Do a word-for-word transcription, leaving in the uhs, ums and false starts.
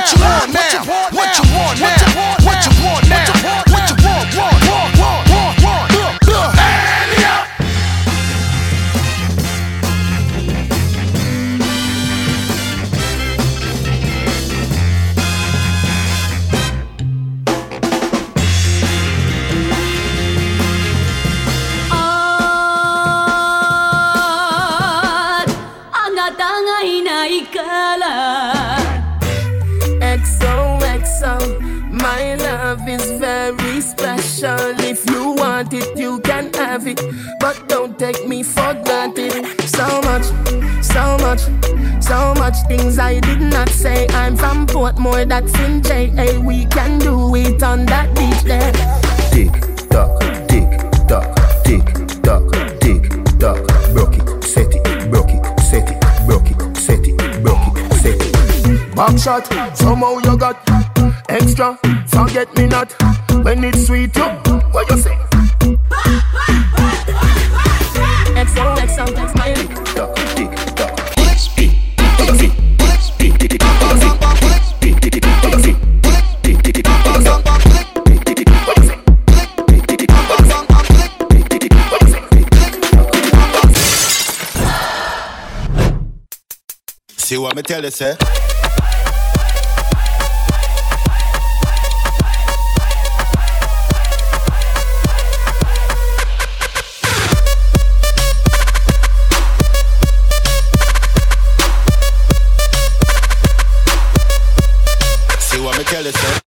What you want now? What you want now? What you want now? What you want? Want? Want? Want? Want? Want? Look! Look! Handy up! X O X O, my love is very special. If you want it, you can have it, but don't take me for granted. So much, so much, so much things I did not say. I'm from Portmore, that's in J A. We can do it on that beach there. Tick tock, tick tock, tick tock, tick tock. Broke it, set it, broke it, set it, broke it, set it, broke it, set it. Back shot, somehow you got extra. Forget me not when it's sweet. You, what you say? X O X O, that's my Tick tock, tick tock. See what me tell you, sir? See what me tell you, sir?